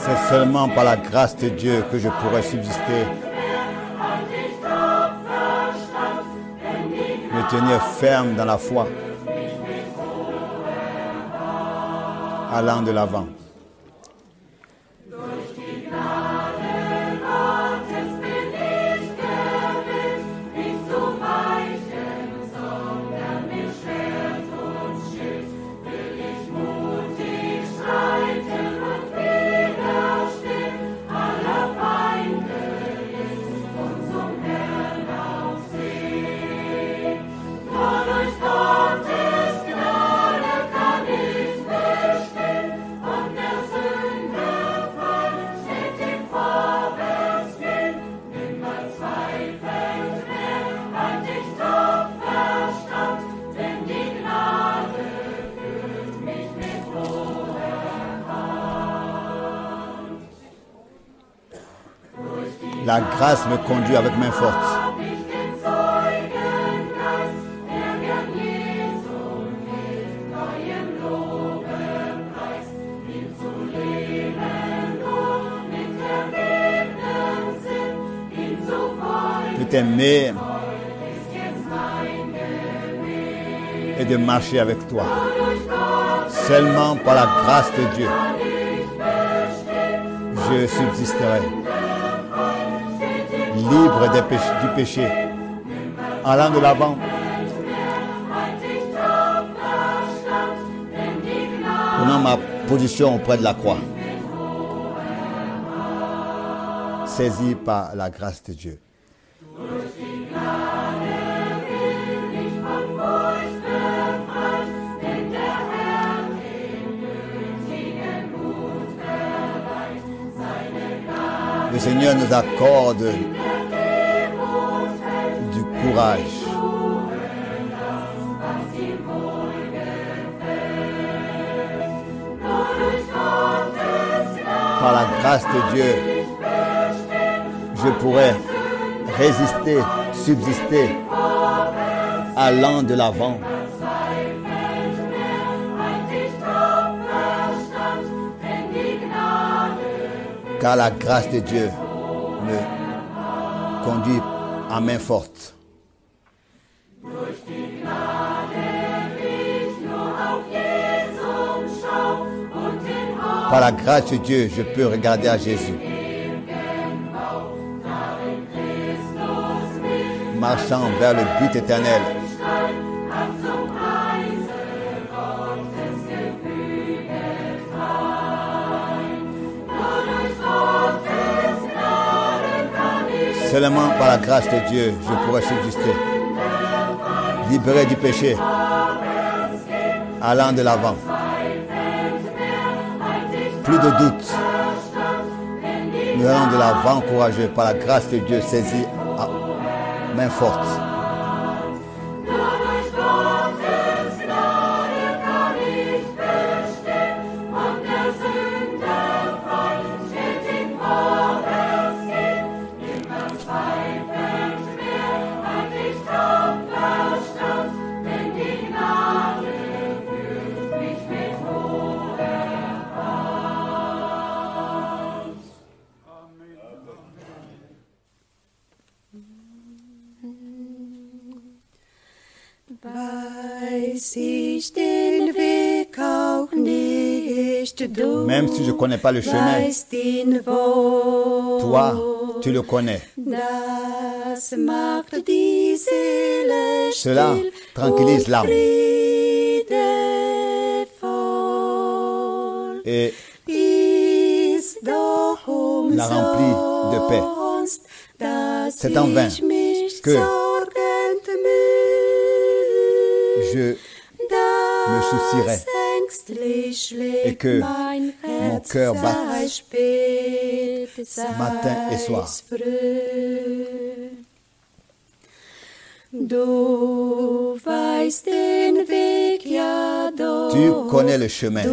C'est seulement par la grâce de Dieu que je pourrai subsister, me tenir ferme dans la foi, allant de l'avant. La grâce me conduit avec main forte. De t'aimer et de marcher avec toi. Seulement par la grâce de Dieu, je subsisterai. Libre du péché, allant de l'avant, prenant ma position auprès de la croix, saisi par la grâce de Dieu. Le Seigneur nous accorde du courage. Par la grâce de Dieu, je pourrais résister, subsister, allant de l'avant. Car la grâce de Dieu me conduit à main forte. Par la grâce de Dieu, je peux regarder à Jésus. Marchant vers le but éternel. Seulement par la grâce de Dieu, je pourrais subsister. Libéré du péché, allant de l'avant. Plus de doute. Nous allons de l'avant courageux par la grâce de Dieu saisi à main forte. Même si je ne connais pas le chemin, toi, tu le connais. Cela tranquillise l'âme et la remplit de paix. C'est en vain que je me soucierai et que mon cœur batte matin et soir. Tu connais le chemin.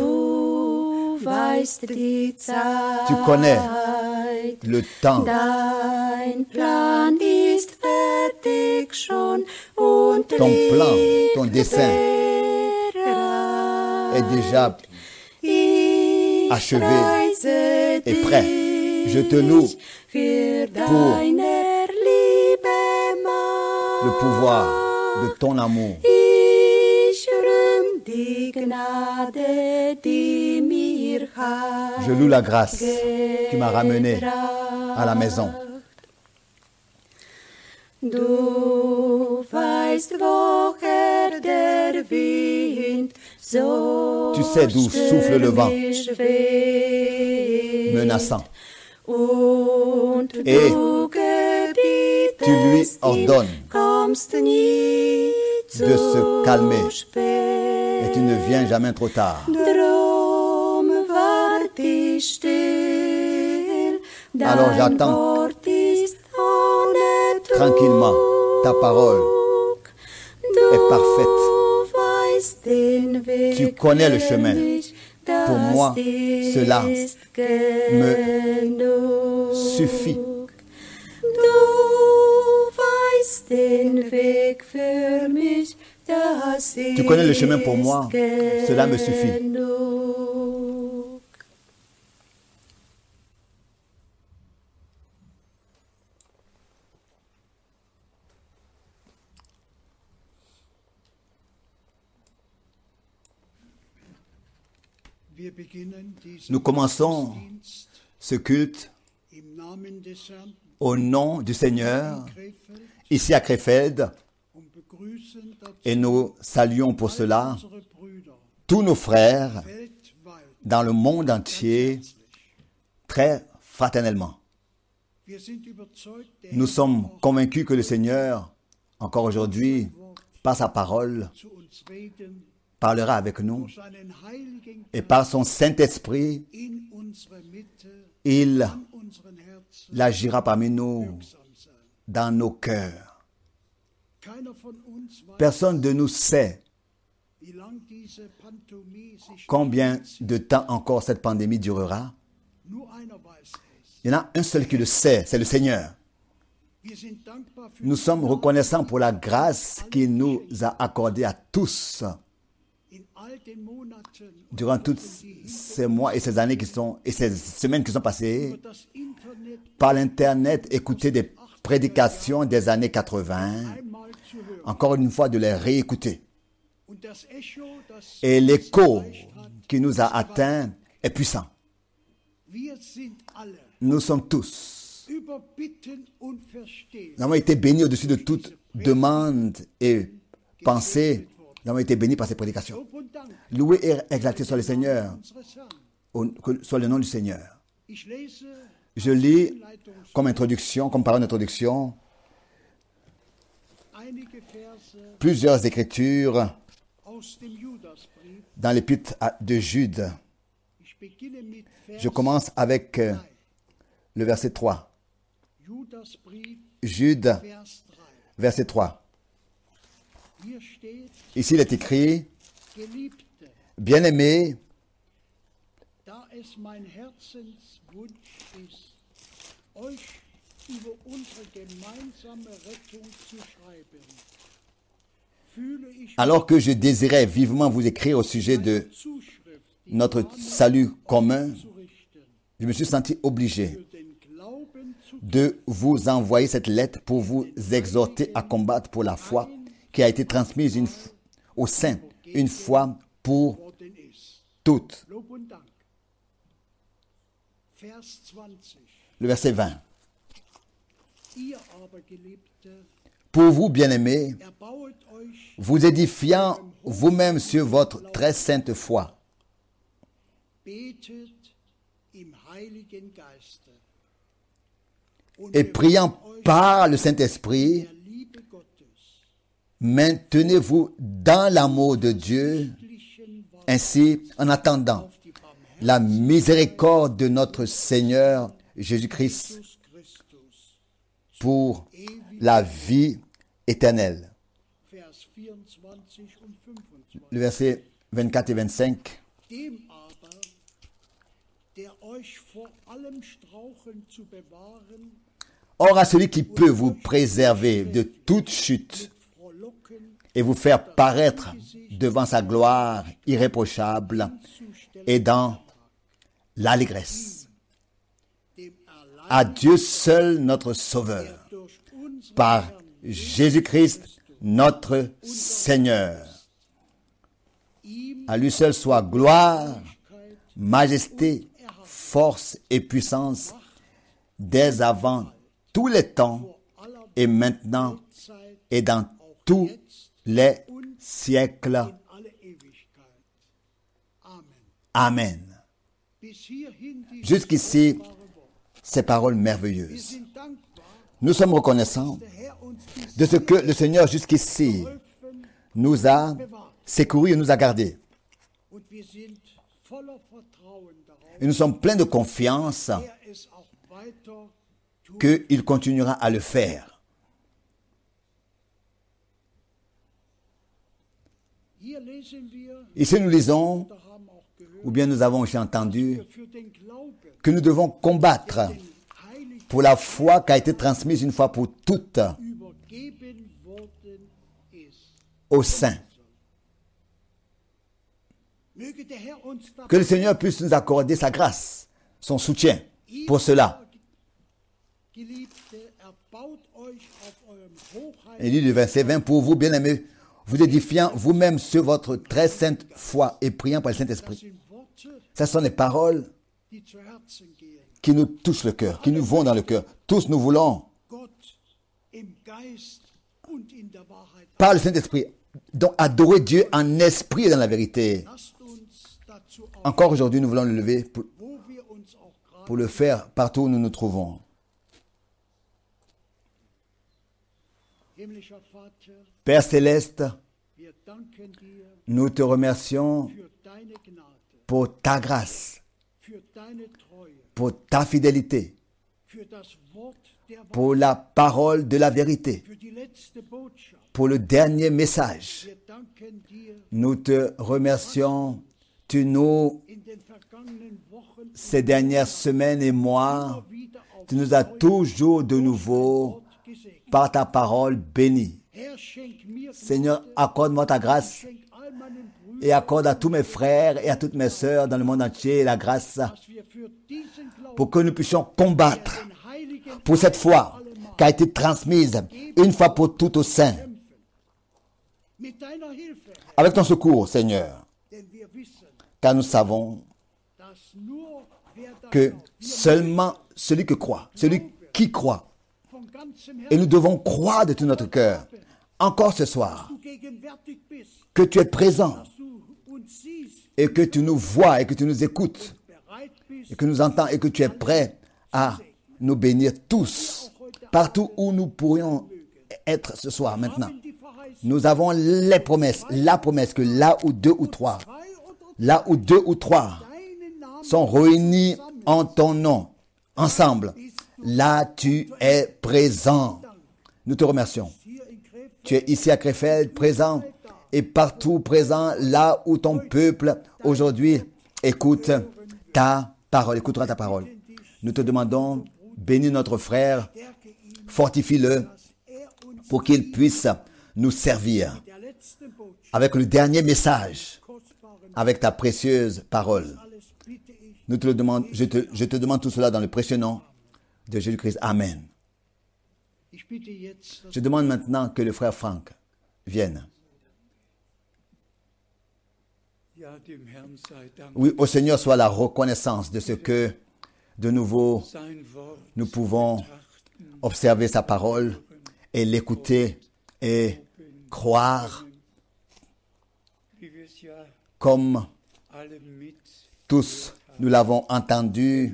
Tu connais le temps. Ton plan, ton dessein est déjà achevé est prêt. Je te loue pour le pouvoir de ton amour. Je loue la grâce qui m'a ramené à la maison. Tu sais d'où souffle le vent menaçant. Et tu lui ordonnes de se calmer. Et tu ne viens jamais trop tard. Alors j'attends tranquillement. Ta parole est parfaite. Tu connais le chemin. Pour moi, cela me suffit. Tu connais le chemin pour moi, cela me suffit. Nous commençons ce culte au nom du Seigneur, ici à Krefeld, et nous saluons pour cela tous nos frères dans le monde entier très fraternellement. Nous sommes convaincus que le Seigneur, encore aujourd'hui, par sa parole, parlera avec nous et par son Saint-Esprit, il agira parmi nous dans nos cœurs. Personne de nous sait combien de temps encore cette pandémie durera. Il y en a un seul qui le sait, c'est le Seigneur. Nous sommes reconnaissants pour la grâce qu'il nous a accordée à tous durant tous ces mois et ces années et ces semaines qui sont passées, par l'Internet, écouter des prédications des années 80, encore une fois de les réécouter. Et l'écho qui nous a atteints est puissant. Nous sommes tous. Nous avons été bénis au-dessus de toute demande et pensée. Nous avons été bénis par ces prédications. Loué et exalté soit le Seigneur, soit le nom du Seigneur. Je lis comme introduction, comme parole d'introduction, plusieurs écritures dans l'épître de Jude. Je commence avec le verset 3. Jude, verset 3. Ici, il est écrit, « Bien-aimés, alors que je désirais vivement vous écrire au sujet de notre salut commun, je me suis senti obligé de vous envoyer cette lettre pour vous exhorter à combattre pour la foi qui a été transmise au sein une fois pour toutes. » Le verset 20. Pour vous, bien-aimés, vous édifiant vous-même sur votre très sainte foi, et priant par le Saint-Esprit, maintenez-vous dans l'amour de Dieu, ainsi en attendant la miséricorde de notre Seigneur Jésus-Christ pour la vie éternelle. Le verset 24 et 25. Or à celui qui peut vous préserver de toute chute et vous faire paraître devant sa gloire irréprochable et dans l'allégresse. à Dieu seul notre Sauveur, par Jésus-Christ notre Seigneur. À lui seul soit gloire, majesté, force et puissance dès avant tous les temps et maintenant et dans tous les siècles. Amen. Jusqu'ici, ces paroles merveilleuses. Nous sommes reconnaissants de ce que le Seigneur jusqu'ici nous a secourus et nous a gardés. Et nous sommes pleins de confiance qu'il continuera à le faire. Ici nous lisons, ou bien nous avons aussi entendu, que nous devons combattre pour la foi qui a été transmise une fois pour toutes aux saints. Que le Seigneur puisse nous accorder sa grâce, son soutien pour cela. Il dit le verset 20, pour vous, bien-aimés, vous édifiant vous-même sur votre très sainte foi et priant par le Saint-Esprit. Ce sont les paroles qui nous touchent le cœur, qui nous vont dans le cœur. Tous nous voulons, par le Saint-Esprit, donc adorer Dieu en esprit et dans la vérité. Encore aujourd'hui, nous voulons le lever pour le faire partout où nous nous trouvons. Père Céleste, nous te remercions pour ta grâce, pour ta fidélité, pour la parole de la vérité, pour le dernier message. Nous te remercions. Tu nous, ces dernières semaines et mois, tu nous as toujours de nouveau, par ta parole, bénis. Seigneur, accorde-moi ta grâce et accorde à tous mes frères et à toutes mes sœurs dans le monde entier la grâce pour que nous puissions combattre pour cette foi qui a été transmise une fois pour toutes aux saints. Avec ton secours, Seigneur, car nous savons que seulement celui qui croit, et nous devons croire de tout notre cœur, encore ce soir, que tu es présent, et que tu nous vois, et que tu nous écoutes, et que nous entends, et que tu es prêt à nous bénir tous, partout où nous pourrions être ce soir, maintenant. Nous avons les promesses, la promesse que là où deux ou trois sont réunis en ton nom, ensemble, là tu es présent. Nous te remercions. Tu es ici à Krefeld, présent, et partout présent, là où ton peuple aujourd'hui écoute ta parole, écoutera ta parole. Nous te demandons, bénis notre frère, fortifie-le pour qu'il puisse nous servir avec le dernier message, avec ta précieuse parole. Nous te le demandons, je te demande tout cela dans le précieux nom de Jésus-Christ. Amen. Je demande maintenant que le frère Franck vienne. Oui, au Seigneur soit la reconnaissance de ce que, de nouveau, nous pouvons observer sa parole et l'écouter et croire comme tous nous l'avons entendu,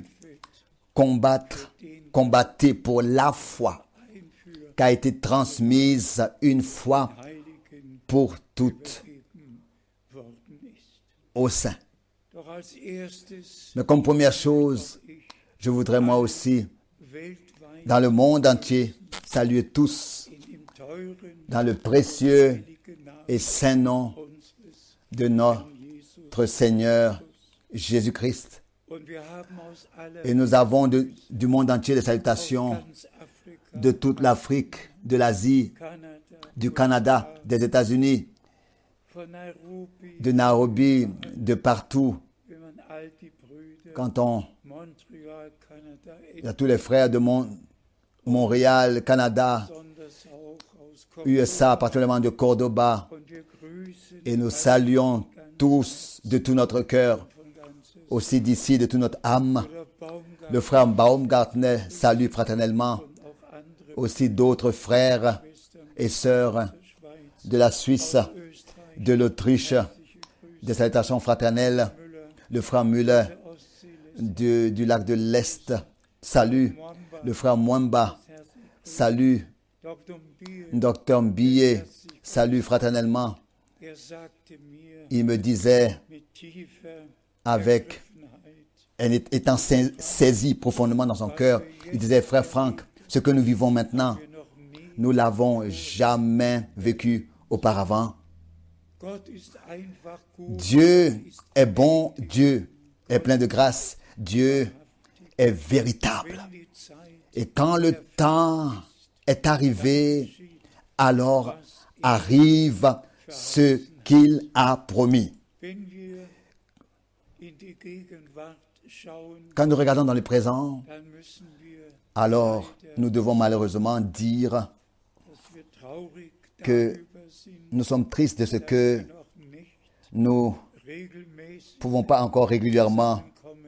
combattre pour la foi qui a été transmise une fois pour toutes aux saints. Mais comme première chose, je voudrais moi aussi, dans le monde entier, saluer tous dans le précieux et saint nom de notre Seigneur Jésus-Christ. Et nous avons du monde entier des salutations de toute l'Afrique, de l'Asie, du Canada, des États-Unis, de Nairobi, de partout. quand il y a tous les frères de Montréal, Canada, USA, particulièrement de Cordoba, et nous saluons tous de tout notre cœur, aussi d'ici de toute notre âme. Le frère Baumgartner salue fraternellement aussi d'autres frères et sœurs de la Suisse, de l'Autriche, des salutations fraternelles. Le frère Müller du lac de l'Est salue. Le frère Mwamba salue. Docteur Mbillet salue fraternellement. Il me disait, étant saisi profondément dans son cœur, il disait, frère Franck, ce que nous vivons maintenant, nous l'avons jamais vécu auparavant. Dieu est bon, Dieu est plein de grâce, Dieu est véritable. Et quand le temps est arrivé, alors arrive ce qu'il a promis. Quand nous regardons dans le présent, alors nous devons malheureusement dire que nous sommes tristes de ce que nous ne pouvons pas encore régulièrement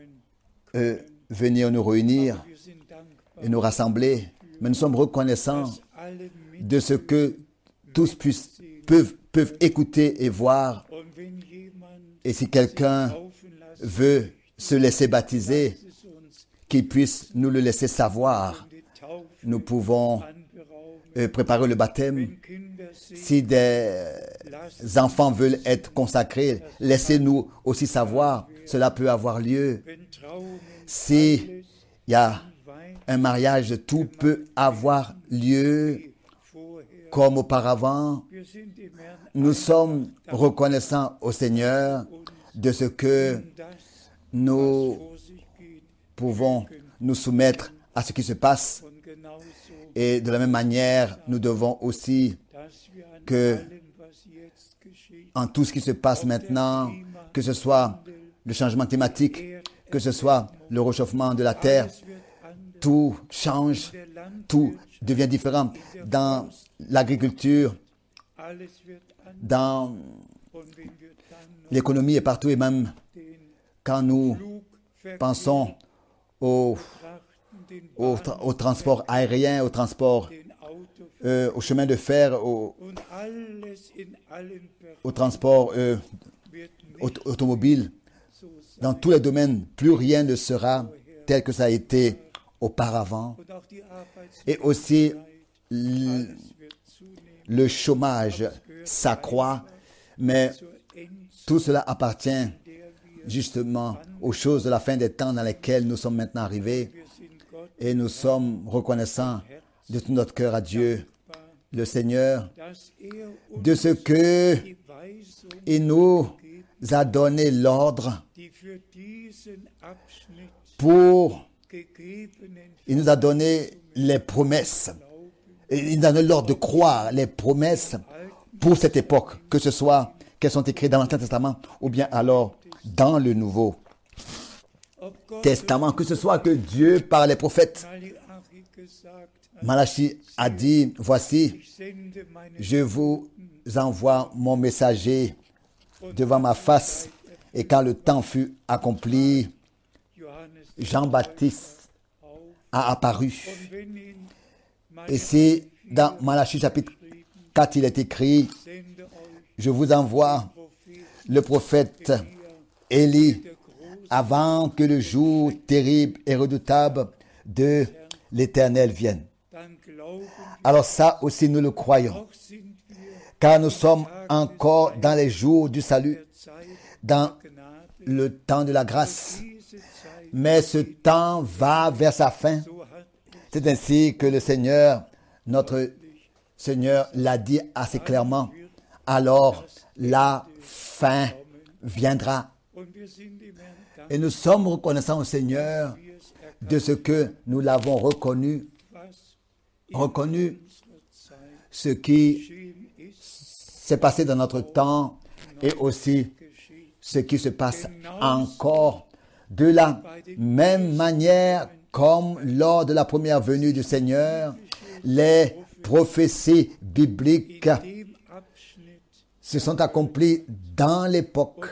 venir nous réunir et nous rassembler, mais nous sommes reconnaissants de ce que tous peuvent écouter et voir. Et si quelqu'un veut se laisser baptiser, qu'il puisse nous le laisser savoir. Nous pouvons préparer le baptême. Si des enfants veulent être consacrés, laissez-nous aussi savoir. Cela peut avoir lieu. S'il y a un mariage, tout peut avoir lieu comme auparavant. Nous sommes reconnaissants au Seigneur de ce que nous pouvons nous soumettre à ce qui se passe. Et de la même manière, nous devons aussi que en tout ce qui se passe maintenant, que ce soit le changement climatique, que ce soit le réchauffement de la terre, tout change, tout devient différent dans l'agriculture, dans l'économie et partout, et même quand nous pensons au transport aérien, au transport, au chemin de fer, au transport automobile, dans tous les domaines, plus rien ne sera tel que ça a été auparavant. Et aussi, le chômage s'accroît, mais tout cela appartient justement aux choses de la fin des temps dans lesquelles nous sommes maintenant arrivés. Et nous sommes reconnaissants de tout notre cœur à Dieu, le Seigneur, de ce que il nous a donné l'ordre il nous a donné les promesses. Il nous a donné l'ordre de croire les promesses pour cette époque, que ce soit qu'elles sont écrites dans l'Ancien Testament ou bien alors dans le Nouveau Testament, que ce soit que Dieu par les prophètes. Malachi a dit, voici, je vous envoie mon messager devant ma face. Et quand le temps fut accompli, Jean-Baptiste a apparu. Et c'est dans Malachi chapitre 4, il est écrit, je vous envoie le prophète Élie avant que le jour terrible et redoutable de l'Éternel vienne. Alors ça aussi nous le croyons, car nous sommes encore dans les jours du salut, dans le temps de la grâce. Mais ce temps va vers sa fin. C'est ainsi que le Seigneur, notre Seigneur, l'a dit assez clairement. Alors la fin viendra. Et nous sommes reconnaissants au Seigneur de ce que nous l'avons reconnu ce qui s'est passé dans notre temps et aussi ce qui se passe encore De la même manière, comme lors de la première venue du Seigneur, les prophéties bibliques se sont accomplies dans l'époque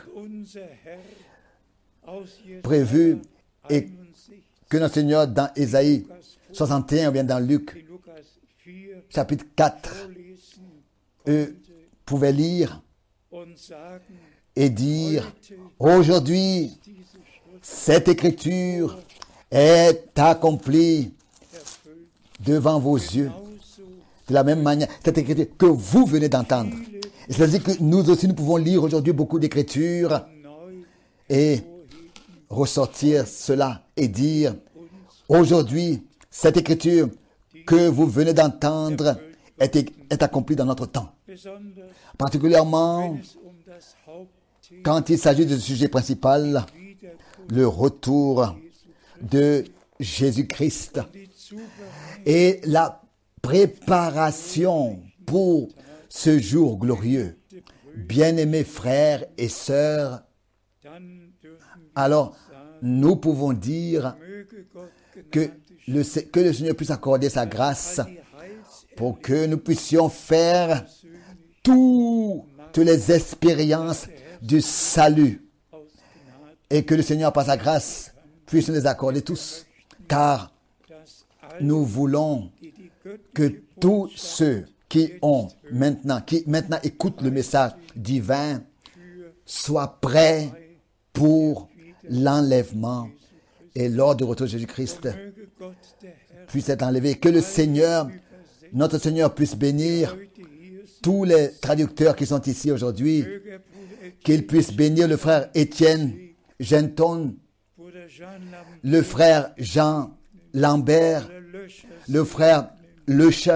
prévue et que notre Seigneur dans Ésaïe 61 ou bien dans Luc chapitre 4 pouvait lire et dire aujourd'hui cette écriture est accomplie devant vos yeux. De la même manière, cette écriture que vous venez d'entendre. C'est-à-dire que nous aussi, nous pouvons lire aujourd'hui beaucoup d'écritures et ressortir cela et dire aujourd'hui, cette écriture que vous venez d'entendre est accomplie dans notre temps. Particulièrement quand il s'agit du sujet principal, le retour de Jésus-Christ et la préparation pour ce jour glorieux. Bien-aimés frères et sœurs, alors nous pouvons dire que le Seigneur puisse accorder sa grâce pour que nous puissions faire toutes les expériences du salut et que le Seigneur par sa grâce puisse nous les accorder tous, car nous voulons que tous ceux qui maintenant écoutent le message divin soient prêts pour l'enlèvement et lors du retour de Jésus-Christ puisse être enlevé. Que le Seigneur, notre Seigneur, puisse bénir tous les traducteurs qui sont ici aujourd'hui, qu'il puisse bénir le frère Étienne Genton, le frère Jean Lambert, le frère Leche,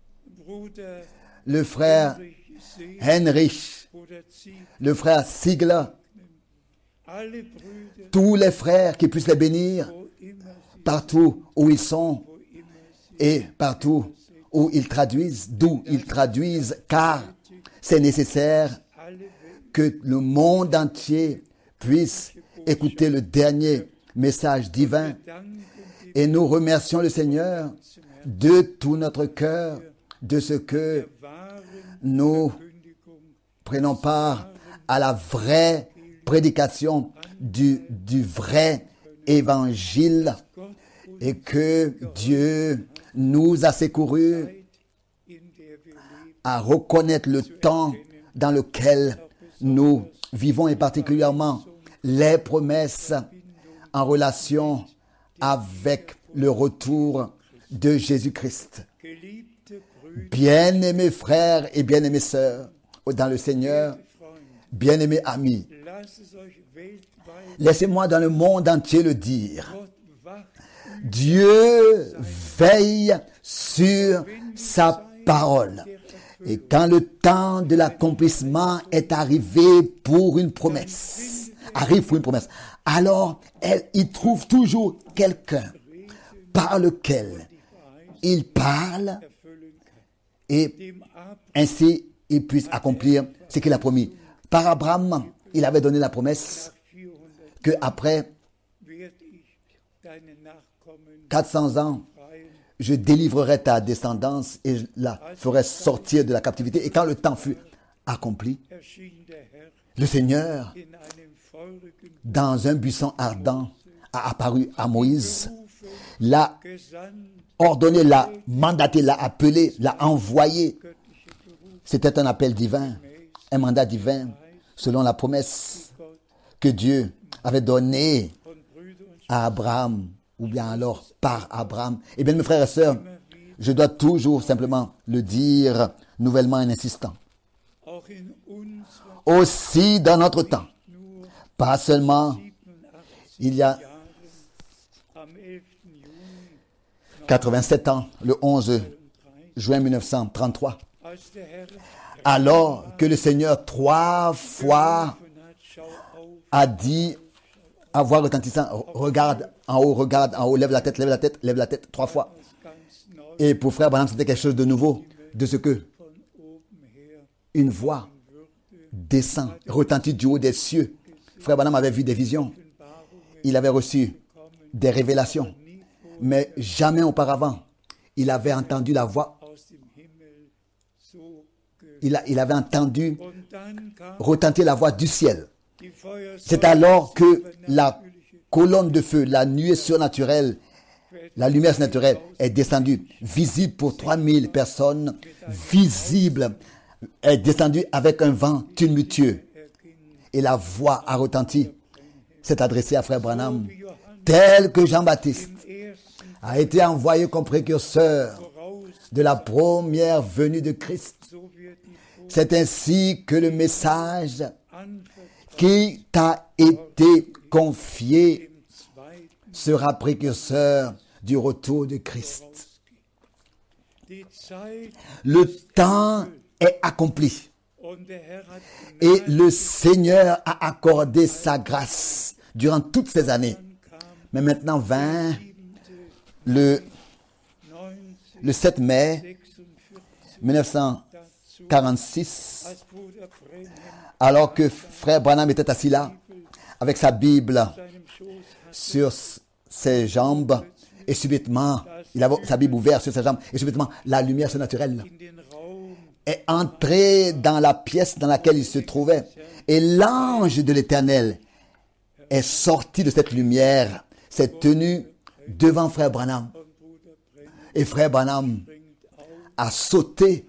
le frère Heinrich, le frère Ziegler, tous les frères qui puissent les bénir partout où ils sont et partout où ils traduisent, d'où ils traduisent, car c'est nécessaire que le monde entier puisse écouter le dernier message divin. Et nous remercions le Seigneur de tout notre cœur de ce que nous prenons part à la vraie prédication du vrai évangile et que Dieu nous a secourus à reconnaître le temps dans lequel nous vivons et particulièrement les promesses en relation avec le retour de Jésus-Christ. Bien-aimés frères et bien-aimées sœurs dans le Seigneur, bien-aimés amis, laissez-moi dans le monde entier le dire. Dieu veille sur sa parole. Et quand le temps de l'accomplissement est arrivé pour une promesse, alors il trouve toujours quelqu'un par lequel il parle et ainsi il puisse accomplir ce qu'il a promis. Par Abraham, il avait donné la promesse que après 400 ans, je délivrerai ta descendance et je la ferai sortir de la captivité. Et quand le temps fut accompli, le Seigneur, dans un buisson ardent, a apparu à Moïse, l'a ordonné, l'a mandaté, l'a appelé, l'a envoyé. C'était un appel divin, un mandat divin, selon la promesse que Dieu avait donnée à Abraham, ou bien alors par Abraham. Eh bien, mes frères et sœurs, je dois toujours simplement le dire nouvellement en insistant. Aussi dans notre temps, pas seulement il y a 87 ans, le 11 juin 1933, alors que le Seigneur 3 fois a dit à voix retentissante, regarde en haut, lève la tête, lève la tête, lève la tête, 3 fois. Et pour frère Branham, c'était quelque chose de nouveau, de ce que une voix descend, retentit du haut des cieux. Frère Branham avait vu des visions il avait reçu des révélations, mais jamais auparavant, il avait entendu la voix. Il avait entendu retentir la voix du ciel. C'est alors que la colonne de feu, la nuée surnaturelle, la lumière surnaturelle est descendue, visible pour 3000 personnes, visible, est descendue avec un vent tumultueux. Et la voix a retenti, s'est adressée à Frère Branham, tel que Jean-Baptiste a été envoyé comme précurseur de la première venue de Christ. C'est ainsi que le message qui t'a été confié sera précurseur du retour de Christ. Le temps est accompli et le Seigneur a accordé sa grâce durant toutes ces années. Mais maintenant vint le 7 mai 1946, alors que Frère Branham était assis là, avec sa Bible sur ses jambes, et subitement, il avait sa Bible ouverte sur ses jambes, et subitement, la lumière surnaturelle est entrée dans la pièce dans laquelle il se trouvait, et l'ange de l'Éternel est sorti de cette lumière, s'est tenu devant Frère Branham, et Frère Branham a sauté,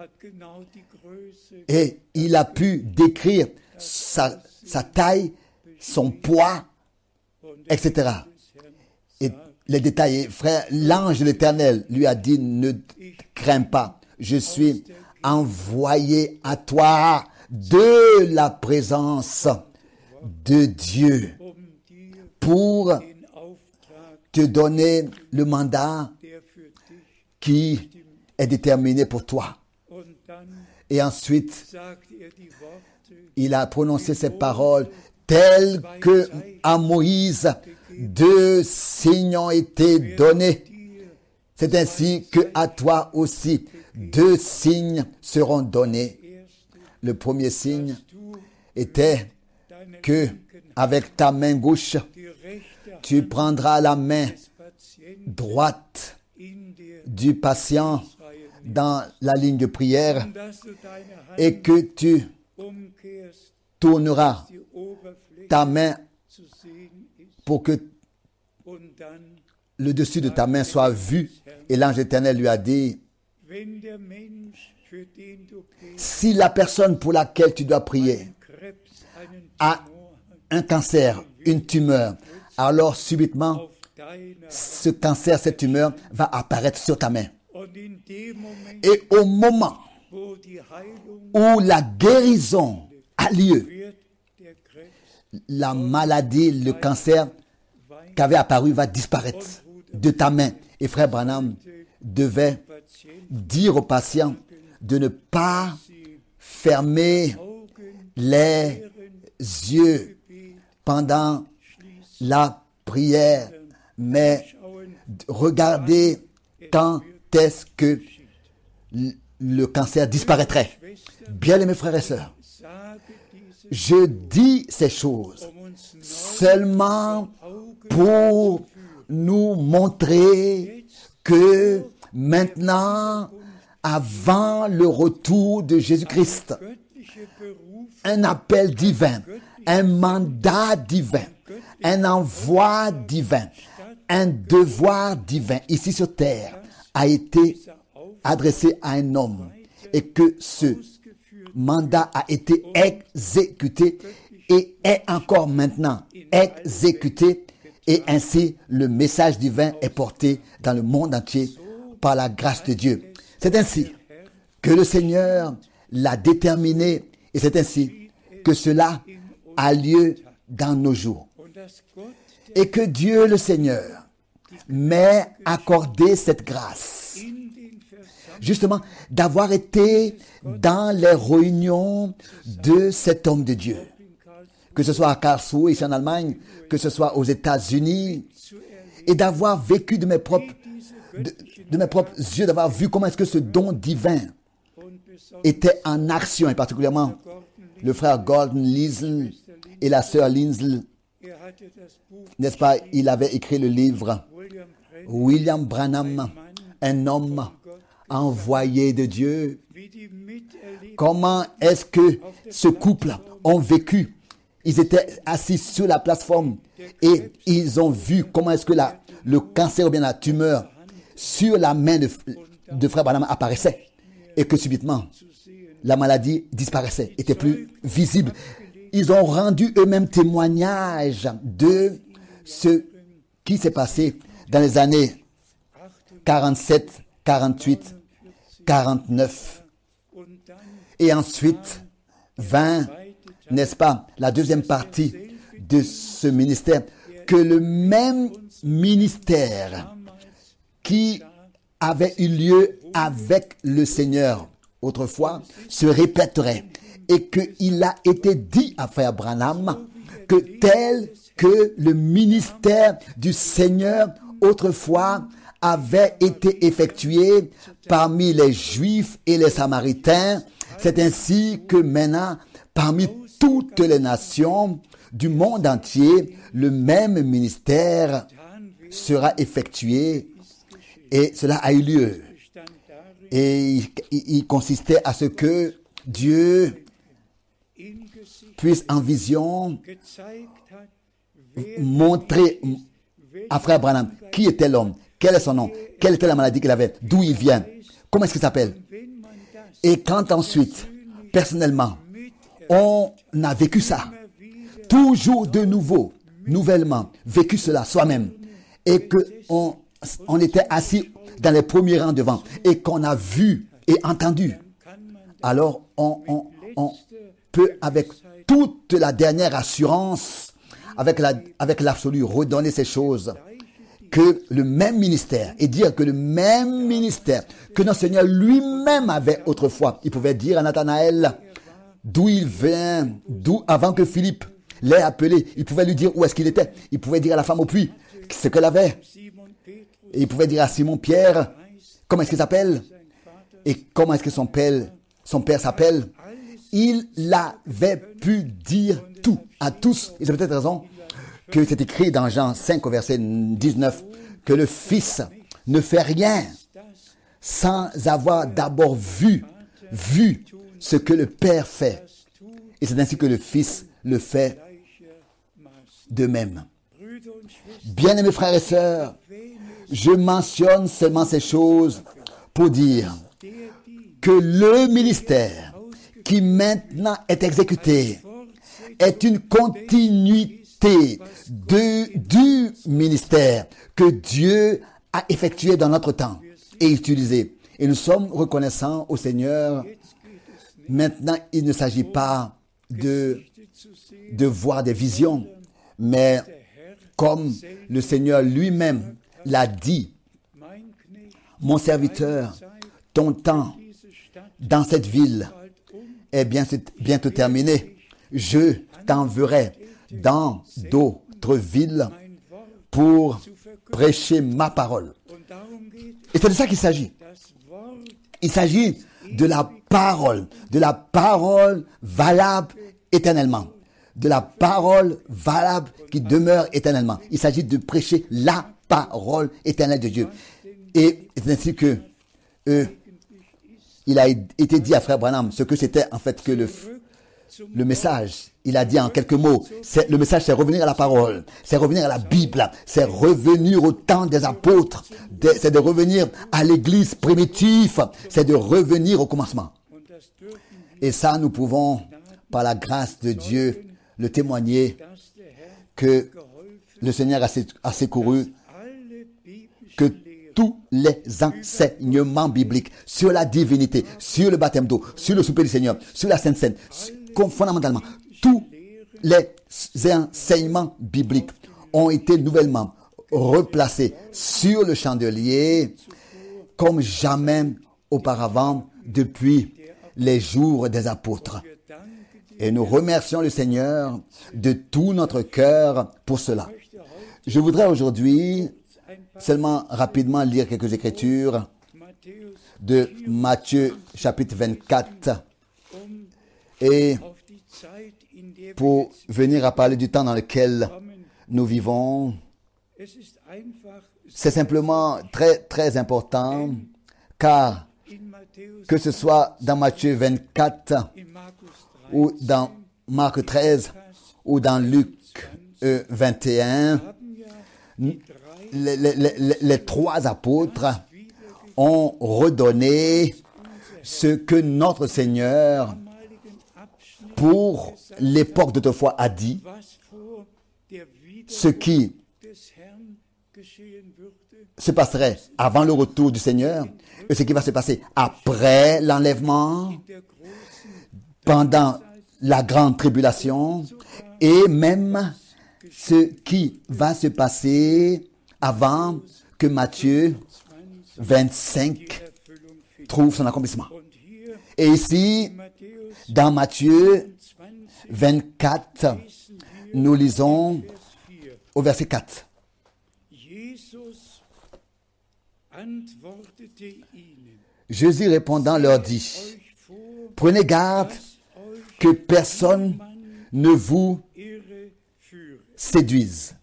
et il a pu décrire sa taille, son poids, etc. Et les détails, frère, l'ange de l'Éternel lui a dit, ne crains pas, je suis envoyé à toi de la présence de Dieu pour te donner le mandat qui est déterminé pour toi. Et ensuite, il a prononcé ces paroles telles que à Moïse, 2 signes ont été donnés. C'est ainsi que à toi aussi, 2 signes seront donnés. Le premier signe était que avec ta main gauche, tu prendras la main droite du patient dans la ligne de prière et que tu tourneras ta main pour que le dessus de ta main soit vu. Et l'ange éternel lui a dit, si la personne pour laquelle tu dois prier a un cancer, une tumeur, alors subitement, ce cancer, cette tumeur va apparaître sur ta main. Et au moment où la guérison a lieu, la maladie, le cancer qui avait apparu va disparaître de ta main. Et Frère Branham devait dire au patient de ne pas fermer les yeux pendant la prière, mais regarder quand est-ce que le cancer disparaîtrait. Bien-aimés frères et sœurs, je dis ces choses seulement pour nous montrer que maintenant, avant le retour de Jésus-Christ, un appel divin, un mandat divin, un envoi divin, un devoir divin ici sur terre a été adressé à un homme et que ce mandat a été exécuté et est encore maintenant exécuté, et ainsi le message divin est porté dans le monde entier par la grâce de Dieu. C'est ainsi que le Seigneur l'a déterminé et c'est ainsi que cela a lieu dans nos jours. Et que Dieu le Seigneur m'ait accordé cette grâce, justement, d'avoir été dans les réunions de cet homme de Dieu. Que ce soit à Karlsruhe, ici en Allemagne, que ce soit aux États-Unis, et d'avoir vécu de mes propres yeux, d'avoir vu comment est-ce que ce don divin était en action, et particulièrement le frère Gordon Liesl et la sœur Linsl n'est-ce pas, il avait écrit le livre William Branham, un homme envoyé de Dieu. Comment est-ce que ce couple ont vécu? Ils étaient assis sur la plateforme et ils ont vu comment est-ce que le cancer ou bien la tumeur sur la main de frère Branham apparaissait et que subitement la maladie disparaissait, était plus visible. Ils ont rendu eux-mêmes témoignage de ce qui s'est passé dans les années 47, 48, 49 et ensuite 20, n'est-ce pas, la deuxième partie de ce ministère, que le même ministère qui avait eu lieu avec le Seigneur autrefois se répéterait et qu'il a été dit à frère Branham que tel que le ministère du Seigneur autrefois avait été effectué parmi les Juifs et les Samaritains, c'est ainsi que maintenant, parmi toutes les nations du monde entier, le même ministère sera effectué et cela a eu lieu. Et il consistait à ce que Dieu puisse en vision montrer à frère Branham qui était l'homme, quel est son nom, quelle était la maladie qu'il avait, d'où il vient, comment est-ce qu'il s'appelle. Et quand ensuite, personnellement, on a vécu ça, toujours de nouveau, nouvellement, vécu cela soi-même, et qu'on était assis dans les premiers rangs devant, et qu'on a vu et entendu, alors on peut avec toute la dernière assurance, avec l'absolu, redonner ces choses, que le même ministère, et dire que le même ministère que notre Seigneur lui-même avait autrefois, il pouvait dire à Nathanaël d'où il vient, d'où avant que Philippe l'ait appelé, il pouvait lui dire où est-ce qu'il était, il pouvait dire à la femme au puits ce qu'elle avait, et il pouvait dire à Simon-Pierre comment est-ce qu'il s'appelle, et comment est-ce que son père s'appelle. Il avait pu dire tout à tous, et c'est peut-être raison que c'est écrit dans Jean 5 au verset 19, que le Fils ne fait rien sans avoir d'abord vu ce que le Père fait. Et c'est ainsi que le Fils le fait de même. Bien-aimés frères et sœurs, je mentionne seulement ces choses pour dire que le ministère qui maintenant est exécuté est une continuité du ministère que Dieu a effectué dans notre temps et utilisé. Et nous sommes reconnaissants au Seigneur. Maintenant, il ne s'agit pas de voir des visions, mais comme le Seigneur lui-même l'a dit, mon serviteur, ton temps dans cette ville est bientôt terminé. Je t'enverrai dans d'autres villes pour prêcher ma parole. Et c'est de ça qu'il s'agit. Il s'agit de la parole valable éternellement. De la parole valable qui demeure éternellement. Il s'agit de prêcher la parole éternelle de Dieu. Et c'est ainsi que il a été dit à frère Branham ce que c'était en fait que le message. Il a dit en quelques mots, le message c'est revenir à la parole, c'est revenir à la Bible, c'est revenir au temps des apôtres, c'est de revenir à l'église primitive, c'est de revenir au commencement. Et ça, nous pouvons, par la grâce de Dieu, le témoigner que le Seigneur a secouru, que tous les enseignements bibliques sur la divinité, sur le baptême d'eau, sur le souper du Seigneur, sur la Sainte Seine, fondamentalement, tous les enseignements bibliques ont été nouvellement replacés sur le chandelier comme jamais auparavant depuis les jours des apôtres. Et nous remercions le Seigneur de tout notre cœur pour cela. Je voudrais aujourd'hui seulement rapidement lire quelques écritures de Matthieu chapitre 24 et pour venir à parler du temps dans lequel nous vivons, c'est simplement très, très important, car que ce soit dans Matthieu 24, ou dans Marc 13, ou dans Luc 21, les trois apôtres ont redonné ce que notre Seigneur, pour l'époque d'autrefois, a dit, ce qui se passerait avant le retour du Seigneur et ce qui va se passer après l'enlèvement, pendant la grande tribulation et même ce qui va se passer avant que Matthieu 25 trouve son accomplissement. Et ici, dans Matthieu 24, nous lisons au verset 4. Jésus répondant leur dit, prenez garde que personne ne vous séduise.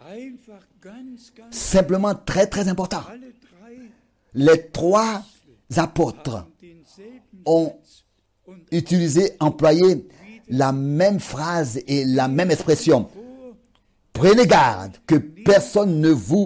Simplement très très important. Les trois apôtres ont employé la même phrase et la même expression. Prenez garde que personne ne vous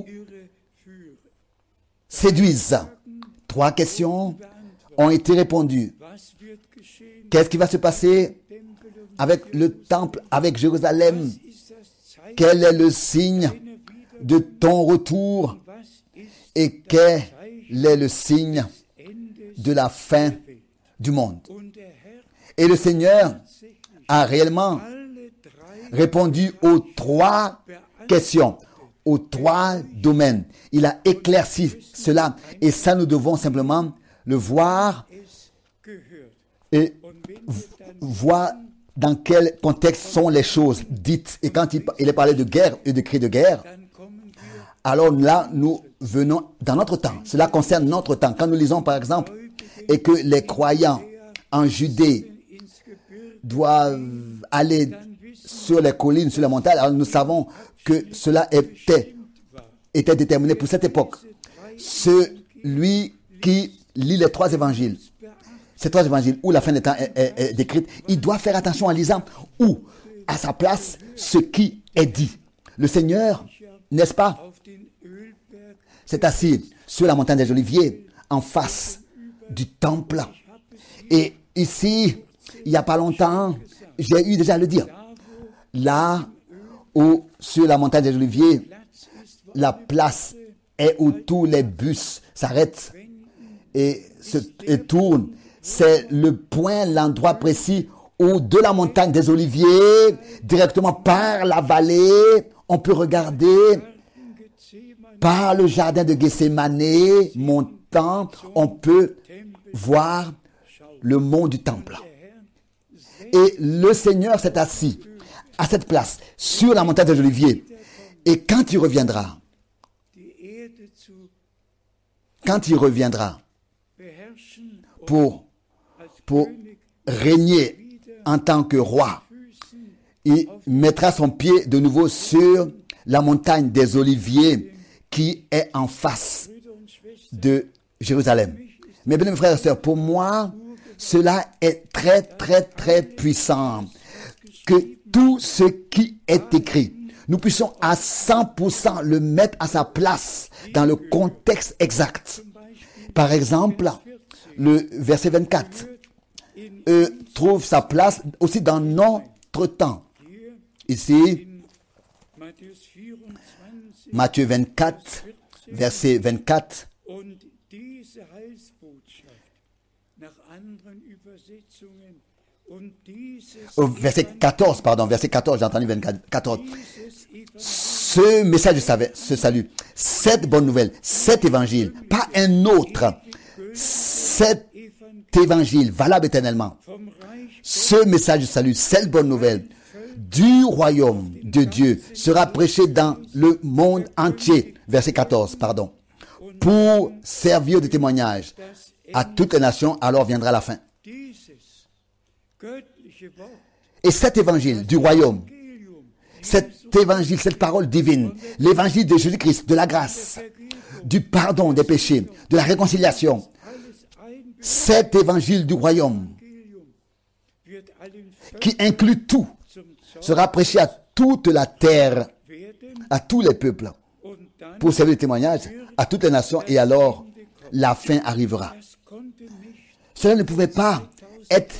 séduise. Trois questions ont été répondues. Qu'est-ce qui va se passer avec le temple, avec Jérusalem? Quel est le signe de ton retour? Et quel est le signe de la fin du monde? Et le Seigneur a réellement répondu aux trois questions, aux trois domaines. Il a éclairci cela. Et ça, nous devons simplement le voir et voir dans quel contexte sont les choses dites. Et quand il est parlé de guerre et de cris de guerre, alors là, nous venons dans notre temps. Cela concerne notre temps. Quand nous lisons, par exemple, et que les croyants en Judée doivent aller sur les collines, sur les montagnes, alors nous savons que cela était déterminé pour cette époque. Celui qui lit les trois évangiles, ces trois évangiles où la fin des temps est décrite, il doit faire attention en lisant où, à sa place, ce qui est dit. Le Seigneur, n'est-ce pas, s'est assis sur la montagne des Oliviers, en face du temple. Et ici, il n'y a pas longtemps, j'ai eu déjà à le dire, là où, sur la montagne des Oliviers, la place est où tous les bus s'arrêtent et tournent. C'est le point, l'endroit précis où de la montagne des Oliviers, directement par la vallée, on peut regarder par le jardin de Gethsémane montant, on peut voir le mont du temple. Et le Seigneur s'est assis à cette place, sur la montagne des Oliviers. Et quand il reviendra, pour régner en tant que roi, il mettra son pied de nouveau sur la montagne des Oliviers qui est en face de Jérusalem. Mes bien frères et sœurs, pour moi, cela est très, très, très puissant. Que tout ce qui est écrit, nous puissions à 100% le mettre à sa place dans le contexte exact. Par exemple, le verset 24 trouve sa place aussi dans notre temps. Ici, Matthieu 24, verset 24. Verset 14, j'ai entendu 14. Ce message de ce salut, cette bonne nouvelle, cet évangile, pas un autre, cet évangile valable éternellement, ce message de salut, cette bonne nouvelle du royaume de Dieu sera prêché dans le monde entier, verset 14, pour servir de témoignage à toutes les nations, alors viendra la fin. Et cet évangile du royaume, cet évangile, cette parole divine, l'évangile de Jésus-Christ, de la grâce, du pardon des péchés, de la réconciliation, cet évangile du royaume qui inclut tout, sera prêché à toute la terre, à tous les peuples, pour servir de témoignage à toutes les nations, et alors la fin arrivera. Cela ne pouvait pas être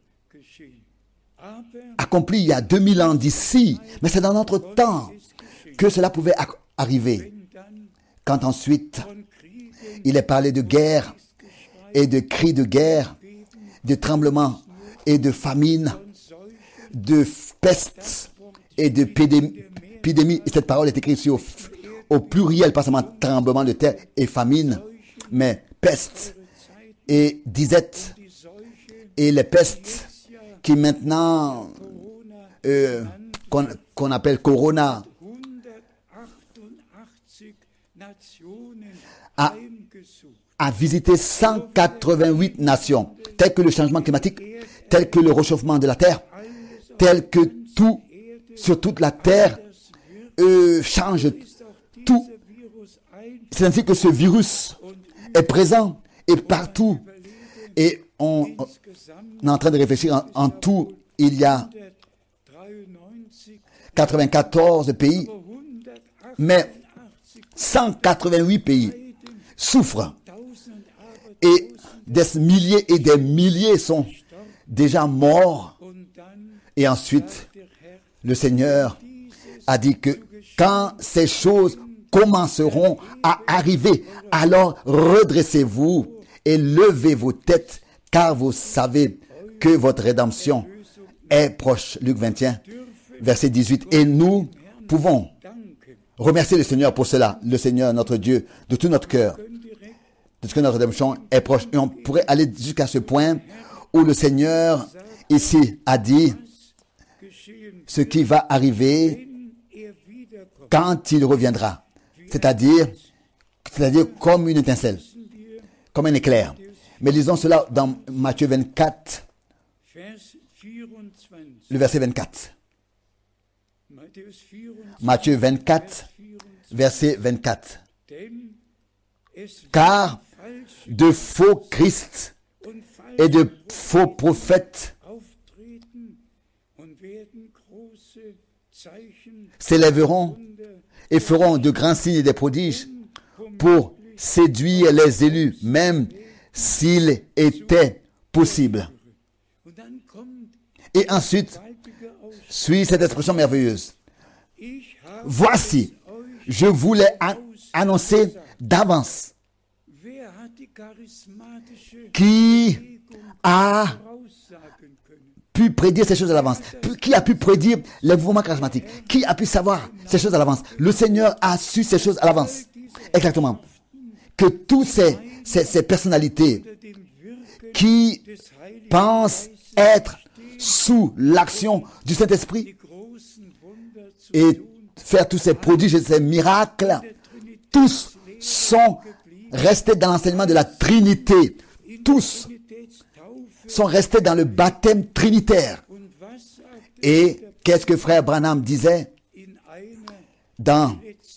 accompli il y a 2000 ans d'ici, mais c'est dans notre temps que cela pouvait arriver. Quand ensuite il est parlé de guerre et de cris de guerre, de tremblements et de famine, de peste et de épidémie, et cette parole est écrite ici au pluriel, pas seulement tremblement de terre et famine, mais peste et disette, et les pestes qui maintenant qu'on appelle Corona a visité 188 nations, telles que le changement climatique, tel que le réchauffement de la terre, tel que tout sur toute la terre change tout. C'est ainsi que ce virus est présent et partout. Et on est en train de réfléchir, en tout, il y a 94 pays, mais 188 pays souffrent. Et des milliers sont déjà morts. Et ensuite, le Seigneur a dit que quand ces choses commenceront à arriver, alors redressez-vous et levez vos têtes, car vous savez que votre rédemption est proche. Luc 21, verset 18. Et nous pouvons remercier le Seigneur pour cela, le Seigneur notre Dieu, de tout notre cœur, parce que notre rédemption est proche. Et on pourrait aller jusqu'à ce point où le Seigneur ici a dit ce qui va arriver quand il reviendra, c'est-à-dire comme une étincelle, comme un éclair. Mais lisons cela dans Matthieu 24, le verset 24. Matthieu 24, verset 24. Car de faux Christ et de faux prophètes s'élèveront et feront de grands signes et des prodiges pour séduire les élus, même s'il était possible. Et ensuite, suit cette expression merveilleuse. Voici, je vous l'ai annoncé d'avance. Qui a pu prédire ces choses à l'avance? Qui a pu prédire les mouvements charismatiques? Qui a pu savoir ces choses à l'avance? Le Seigneur a su ces choses à l'avance. Exactement. Que toutes ces personnalités qui pensent être sous l'action du Saint-Esprit et faire tous ces prodiges et ces miracles, tous sont restés dans l'enseignement de la Trinité. Tous sont restés dans le baptême trinitaire. Et qu'est-ce que frère Branham disait dans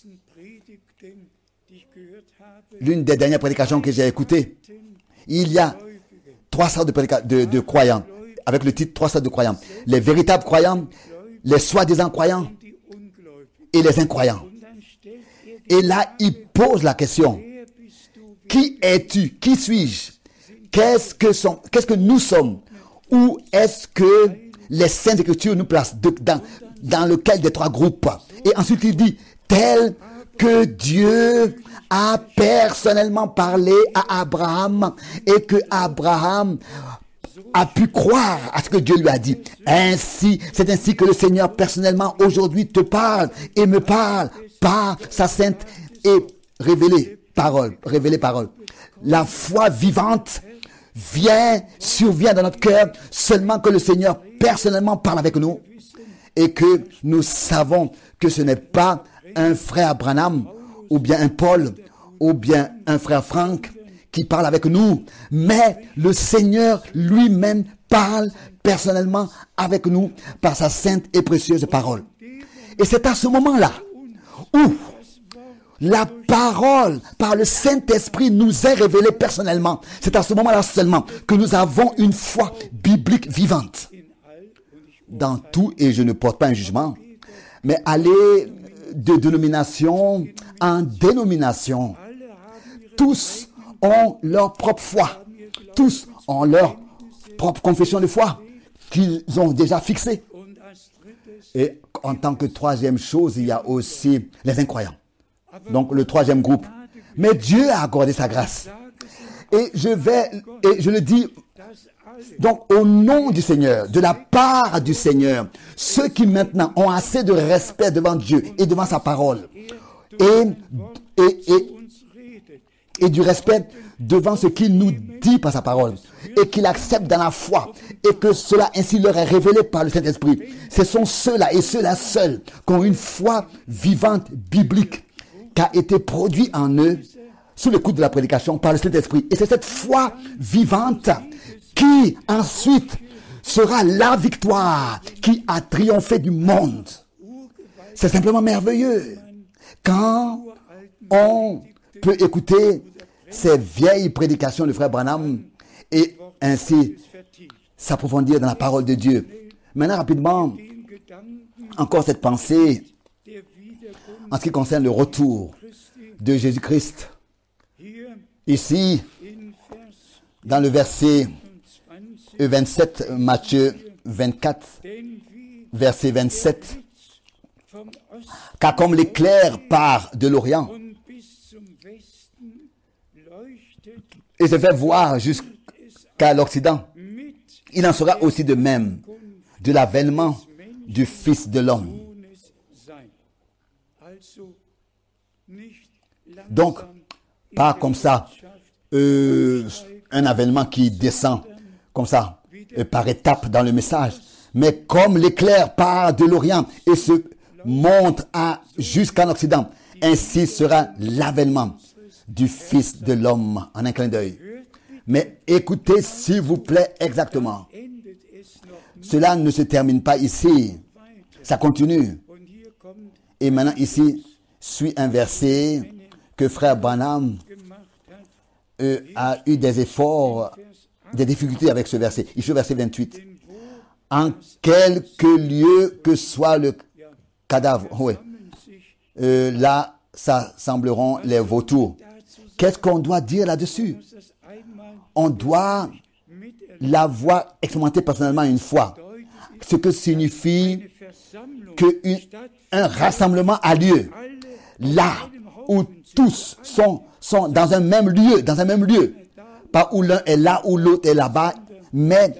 l'une des dernières prédications que j'ai écoutées? Il y a 3 sortes de croyants, avec le titre 3 sortes de croyants. Les véritables croyants, les soi-disant croyants et les incroyants. Et là, il pose la question: qui es-tu? Qui suis-je? Qu'est-ce que nous sommes? Où est-ce que les Saintes Écritures nous placent? Dans lequel des 3 groupes? Et ensuite il dit, tel que Dieu a personnellement parlé à Abraham et que Abraham a pu croire à ce que Dieu lui a dit. C'est ainsi que le Seigneur personnellement aujourd'hui te parle et me parle par sa sainte et révélée parole. La foi vivante survient dans notre cœur seulement que le Seigneur personnellement parle avec nous et que nous savons que ce n'est pas un frère Branham ou bien un Paul ou bien un frère Frank qui parle avec nous, mais le Seigneur lui-même parle personnellement avec nous par sa sainte et précieuse parole. Et c'est à ce moment-là où la parole par le Saint-Esprit nous est révélée personnellement. C'est à ce moment-là seulement que nous avons une foi biblique vivante. Dans tout, et je ne porte pas un jugement, mais aller de dénomination en dénomination. Tous ont leur propre foi. Tous ont leur propre confession de foi qu'ils ont déjà fixée. Et en tant que troisième chose, il y a aussi les incroyants. Donc le troisième groupe. Mais Dieu a accordé sa grâce. Et je le dis, donc au nom du Seigneur, de la part du Seigneur, ceux qui maintenant ont assez de respect devant Dieu et devant sa parole, et du respect devant ce qu'il nous dit par sa parole, et qu'il accepte dans la foi, et que cela ainsi leur est révélé par le Saint-Esprit. Ce sont ceux-là et ceux-là seuls qui ont une foi vivante biblique qui a été produite en eux sous l'écoute de la prédication par le Saint-Esprit. Et c'est cette foi vivante qui ensuite sera la victoire qui a triomphé du monde. C'est simplement merveilleux quand on peut écouter ces vieilles prédications du frère Branham et ainsi s'approfondir dans la parole de Dieu. Maintenant, rapidement, encore cette pensée en ce qui concerne le retour de Jésus-Christ. Ici, dans le verset 27, Matthieu 24, verset 27, car comme l'éclair part de l'Orient et se fait voir jusqu'à l'Occident, il en sera aussi de même de l'avènement du Fils de l'homme. Donc, pas comme ça, un avènement qui descend comme ça, par étapes dans le message, mais comme l'éclair part de l'Orient et se monte jusqu'en Occident, ainsi sera l'avènement du Fils de l'homme en un clin d'œil. Mais écoutez s'il vous plaît exactement. Cela ne se termine pas ici. Ça continue. Et maintenant ici suit un verset que frère Branham a eu des efforts, des difficultés avec ce verset. Ici au verset 28. En quelque lieu que soit le cadavre, oui, là s'assembleront les vautours. Qu'est-ce qu'on doit dire là-dessus? On doit l'avoir expérimenté personnellement une fois. Ce que signifie qu'un rassemblement a lieu. Là où tous sont dans un même lieu. Pas où l'un est là, où l'autre est là-bas, mais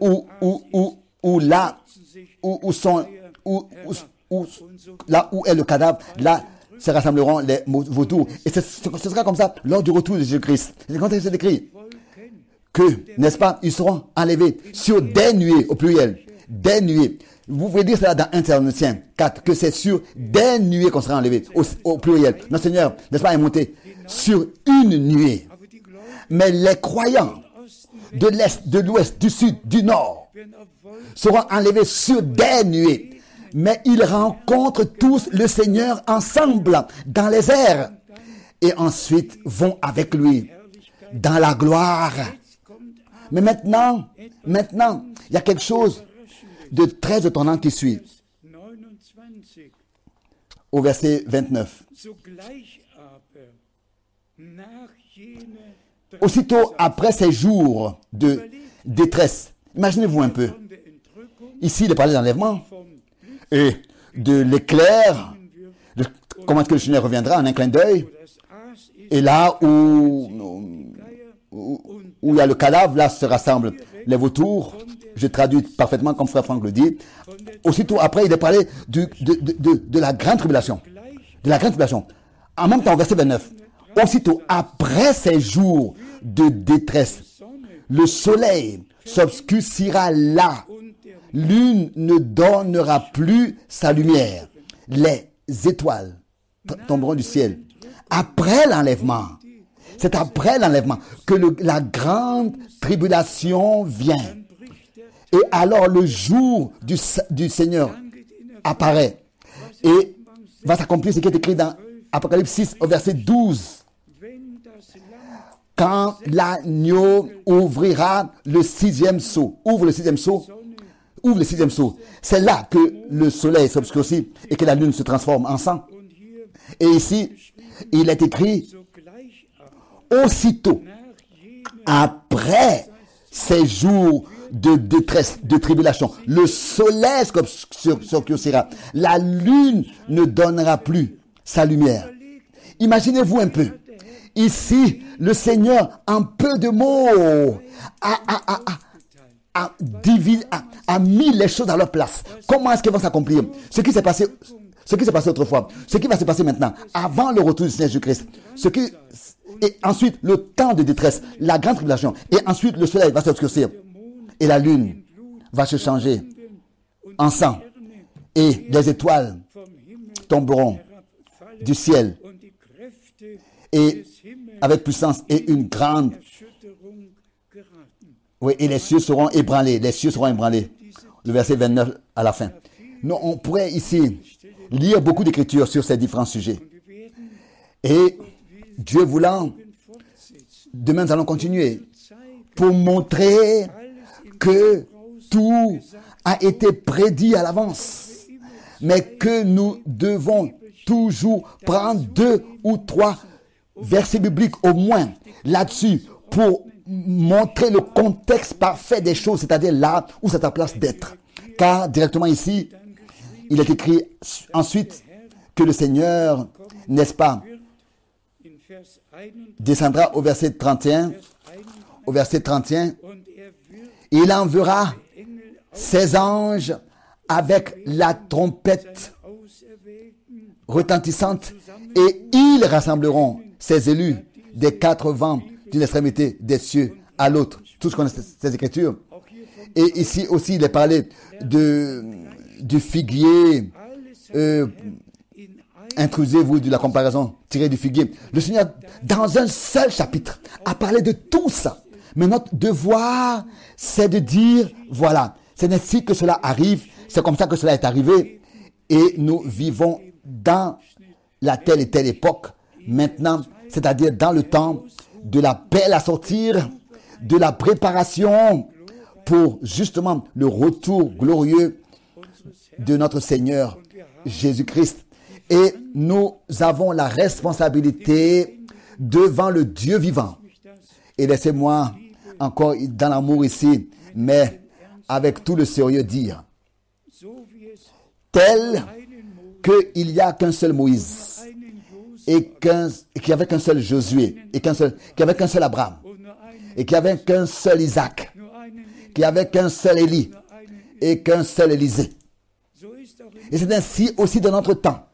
là où est le cadavre, là se rassembleront les vautours. Et ce sera comme ça lors du retour de Jésus-Christ. C'est quand c'est écrit que, n'est-ce pas, ils seront enlevés sur des nuées, au pluriel, des nuées. Vous pouvez dire cela dans 1 Thessaloniciens 4, que c'est sur des nuées qu'on sera enlevé, au pluriel. Notre Seigneur, n'est-ce pas, est monté sur une nuée. Mais les croyants de l'Est, de l'Ouest, du Sud, du Nord seront enlevés sur des nuées. Mais ils rencontrent tous le Seigneur ensemble dans les airs et ensuite vont avec lui dans la gloire. Mais maintenant, il y a quelque chose de très étonnant qui suit. Au verset 29. Aussitôt après ces jours de détresse, imaginez-vous un peu. Ici, il est parlé d'enlèvement et de l'éclair, de comment est-ce que le Seigneur reviendra en un clin d'œil. Et là où il y a le cadavre, là se rassemblent les vautours. Je traduis parfaitement comme frère Franck le dit. Aussitôt après, il est parlé de la grande tribulation. De la grande tribulation. En même temps, verset 29. Aussitôt après ces jours de détresse, le soleil s'obscurcira là. Lune ne donnera plus sa lumière. Les étoiles tomberont du ciel. Après l'enlèvement, c'est après l'enlèvement que la grande tribulation vient. Et alors le jour du Seigneur apparaît. Et va s'accomplir ce qui est écrit dans Apocalypse 6 au verset 12. Quand l'agneau ouvrira le sixième sceau, ouvre le sixième sceau, c'est là que le soleil s'obscurcit et que la lune se transforme en sang. Et ici, il est écrit, aussitôt, après ces jours de détresse, de tribulation, le soleil s'obscurcira, la lune ne donnera plus sa lumière. Imaginez-vous un peu. Ici, le Seigneur, en peu de mots, a mis les choses à leur place. Comment est-ce qu'elles vont s'accomplir? Ce qui s'est passé autrefois, ce qui va se passer maintenant, avant le retour du Seigneur Jésus-Christ, et ensuite le temps de détresse, la grande tribulation, et ensuite le soleil va s'obscurcir, et la lune va se changer en sang, et les étoiles tomberont du ciel, et avec puissance et une grande... Oui, et les cieux seront ébranlés. Le verset 29 à la fin. Nous, on pourrait ici lire beaucoup d'écritures sur ces différents sujets. Et Dieu voulant, demain nous allons continuer pour montrer que tout a été prédit à l'avance. Mais que nous devons toujours prendre 2 ou 3 versets bibliques au moins là-dessus pour montrer le contexte parfait des choses, c'est-à-dire là où c'est ta place d'être. Car directement ici, il est écrit ensuite que le Seigneur, n'est-ce pas, descendra au verset 31, il enverra ses anges avec la trompette retentissante et ils rassembleront ses élus des 4 vents d'une extrémité des cieux à l'autre. Tous connaissent ces écritures. Et ici aussi, il est parlé du figuier. Intrusez-vous de la comparaison tirée du figuier. Le Seigneur, dans un seul chapitre, a parlé de tout ça. Mais notre devoir, c'est de dire, voilà, c'est ainsi que cela arrive, c'est comme ça que cela est arrivé, et nous vivons dans la telle et telle époque, maintenant, c'est-à-dire dans le temps de la belle à sortir, de la préparation pour justement le retour glorieux de notre Seigneur Jésus-Christ. Et nous avons la responsabilité devant le Dieu vivant. Et laissez-moi encore dans l'amour ici, mais avec tout le sérieux dire, tel qu'il n'y a qu'un seul Moïse, et qu'il n'y avait qu'un seul Josué, et qu'il n'y avait qu'un seul Abraham, et qu'il n'y avait qu'un seul Isaac, qu'il n'y avait qu'un seul Élie, et qu'un seul Élisée. Et c'est ainsi aussi dans notre temps.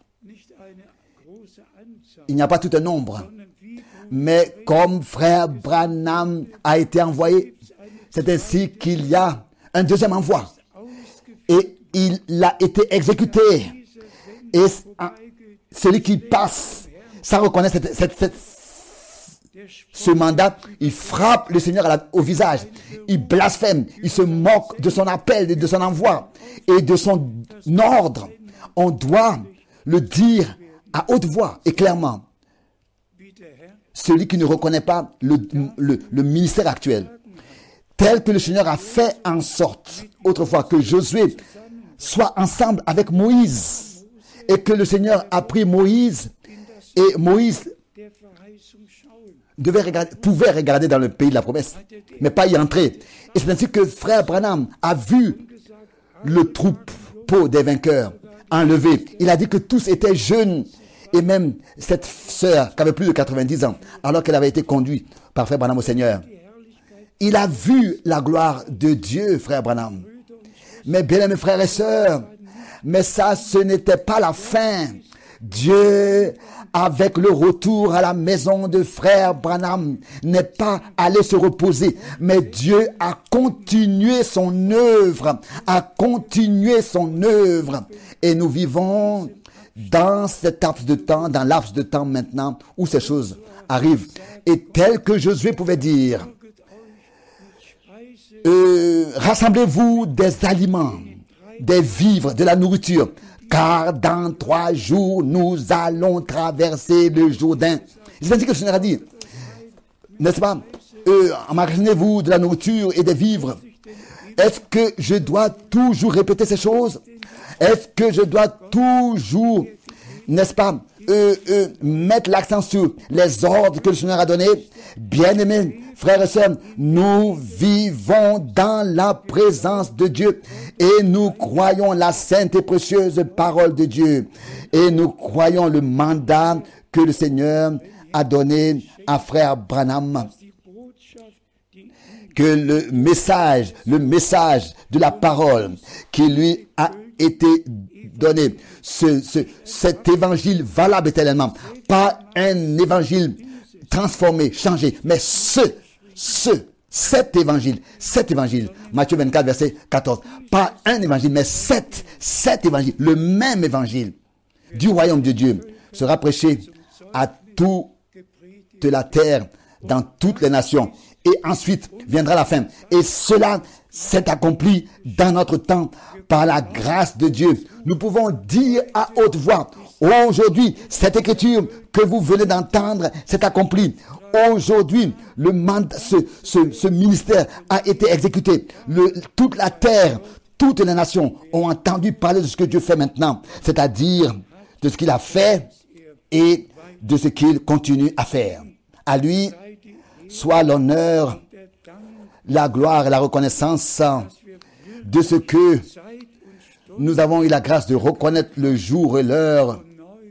Il n'y a pas tout un nombre, mais comme frère Branham a été envoyé, c'est ainsi qu'il y a un deuxième envoi. Et il a été exécuté. Et celui qui passe sans reconnaître ce mandat, il frappe le Seigneur au visage. Il blasphème. Il se moque de son appel, de son envoi et de son ordre. On doit le dire à haute voix et clairement. Celui qui ne reconnaît pas le ministère actuel, tel que le Seigneur a fait en sorte autrefois que Josué soit ensemble avec Moïse et que le Seigneur a pris Moïse et Moïse pouvait regarder dans le pays de la promesse, mais pas y entrer. Et c'est ainsi que frère Branham a vu le troupeau des vainqueurs enlevé. Il a dit que tous étaient jeunes. Et même cette sœur qui avait plus de 90 ans, alors qu'elle avait été conduite par frère Branham au Seigneur. Il a vu la gloire de Dieu, frère Branham. Mais bien aimés frères et sœurs, mais ça, ce n'était pas la fin. Dieu, avec le retour à la maison de frère Branham, n'est pas allé se reposer, mais Dieu a continué son œuvre, Et nous vivons dans cet laps de temps maintenant où ces choses arrivent. Et tel que Josué pouvait dire, rassemblez-vous des aliments, des vivres, de la nourriture, car dans 3 jours, nous allons traverser le Jourdain. C'est ainsi que le Seigneur a dit. N'est-ce pas? Imaginez-vous de la nourriture et des vivres. Est-ce que je dois toujours répéter ces choses? Est-ce que je dois toujours, n'est-ce pas, mettre l'accent sur les ordres que le Seigneur a donnés? Bien-aimés, frères et sœurs, nous vivons dans la présence de Dieu et nous croyons la sainte et précieuse parole de Dieu. Et nous croyons le mandat que le Seigneur a donné à frère Branham. Que le message de la parole qui lui a été donné, cet évangile valable éternellement, pas un évangile transformé, changé, mais cet évangile, Matthieu 24, verset 14, pas un évangile, mais cet évangile, le même évangile du royaume de Dieu sera prêché à toute la terre, dans toutes les nations. Et ensuite viendra la fin. Et cela s'est accompli dans notre temps par la grâce de Dieu. Nous pouvons dire à haute voix, aujourd'hui, cette écriture que vous venez d'entendre s'est accomplie. Aujourd'hui, ce ministère a été exécuté. Toute la terre, toutes les nations ont entendu parler de ce que Dieu fait maintenant. C'est-à-dire de ce qu'il a fait et de ce qu'il continue à faire. À lui soit l'honneur, la gloire et la reconnaissance de ce que nous avons eu la grâce de reconnaître le jour et l'heure.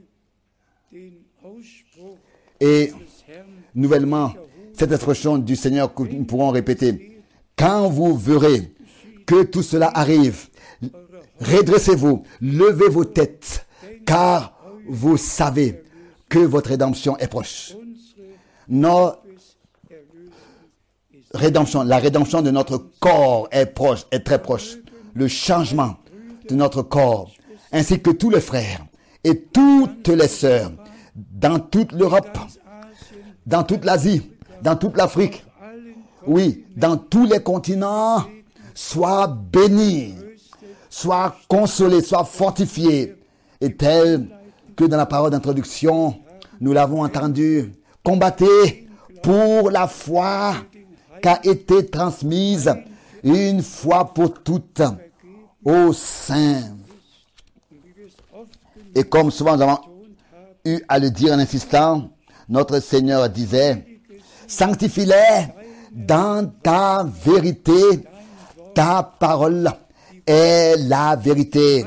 Et nouvellement, cette expression du Seigneur que nous pourrons répéter. Quand vous verrez que tout cela arrive, redressez-vous, levez vos têtes, car vous savez que votre rédemption est proche. La rédemption de notre corps est proche, est très proche. Le changement de notre corps, ainsi que tous les frères et toutes les sœurs, dans toute l'Europe, dans toute l'Asie, dans toute l'Afrique, oui, dans tous les continents, soient bénis, soient consolés, soient fortifiés, et tel que dans la parole d'introduction, nous l'avons entendu, combattez pour la foi qu'a été transmise une fois pour toutes aux saints. Et comme souvent nous avons eu à le dire en insistant, notre Seigneur disait, sanctifie-les dans ta vérité, ta parole est la vérité.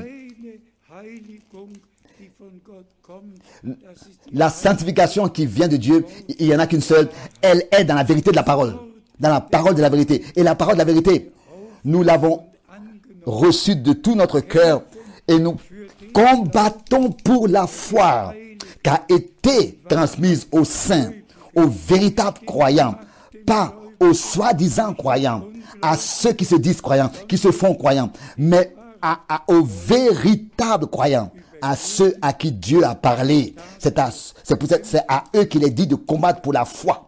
La sanctification qui vient de Dieu, il n'y en a qu'une seule, elle est dans la vérité de la parole. Dans la parole de la vérité. Et la parole de la vérité, nous l'avons reçue de tout notre cœur et nous combattons pour la foi qui a été transmise aux saints, aux véritables croyants, pas aux soi-disant croyants, à ceux qui se disent croyants, qui se font croyants, mais aux véritables croyants, à ceux à qui Dieu a parlé. C'est à eux qu'il est dit de combattre pour la foi.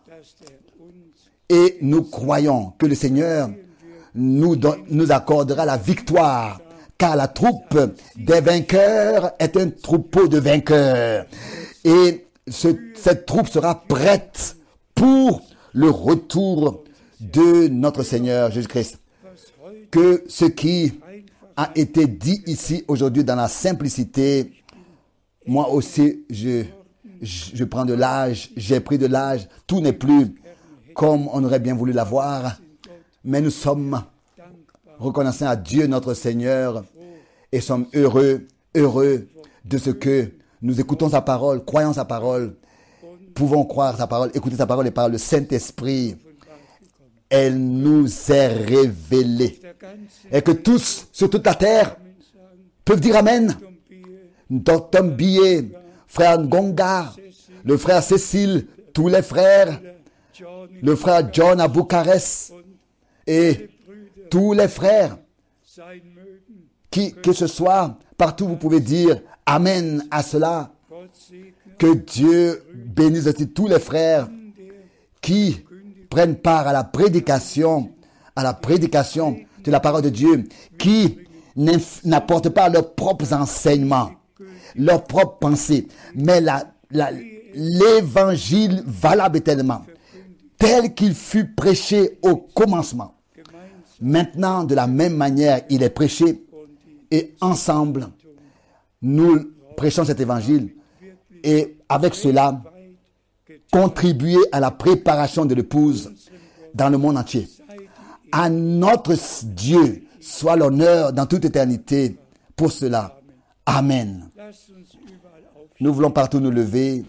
Et nous croyons que le Seigneur nous accordera la victoire, car la troupe des vainqueurs est un troupeau de vainqueurs. Et cette troupe sera prête pour le retour de notre Seigneur Jésus-Christ. Que ce qui a été dit ici aujourd'hui dans la simplicité, moi aussi je prends de l'âge, j'ai pris de l'âge, tout n'est plus comme on aurait bien voulu l'avoir, mais nous sommes reconnaissants à Dieu notre Seigneur et sommes heureux de ce que nous écoutons sa parole, croyons sa parole, pouvons croire sa parole, écouter sa parole et par le Saint-Esprit. Elle nous est révélée. Et que tous, sur toute la terre, peuvent dire Amen. Dr. Billet, frère Ngonga, le frère Cécile, tous les frères, le frère John à Bucarest et tous les frères, que ce soit, partout vous pouvez dire Amen à cela. Que Dieu bénisse aussi tous les frères qui prennent part à la prédication de la parole de Dieu, qui n'apportent pas leurs propres enseignements, leurs propres pensées, mais l'évangile valable éternellement, tel qu'il fut prêché au commencement. Maintenant, de la même manière, il est prêché et ensemble, nous prêchons cet évangile et avec cela, contribuer à la préparation de l'épouse dans le monde entier. À notre Dieu soit l'honneur dans toute éternité pour cela. Amen. Nous voulons partout nous lever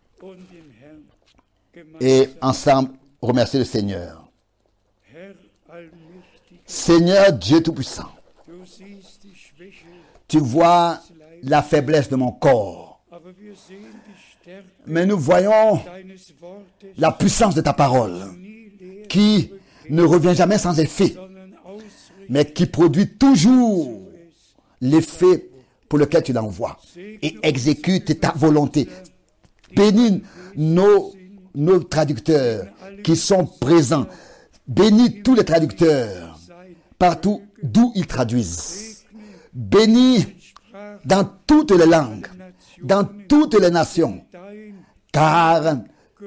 et ensemble remercier le Seigneur. Seigneur Dieu Tout-Puissant, tu vois la faiblesse de mon corps, mais nous voyons la puissance de ta parole qui ne revient jamais sans effet, mais qui produit toujours l'effet pour lequel tu l'envoies et exécute ta volonté. Bénis nos traducteurs qui sont présents. Bénis tous les traducteurs partout d'où ils traduisent. Bénis dans toutes les langues, dans toutes les nations, car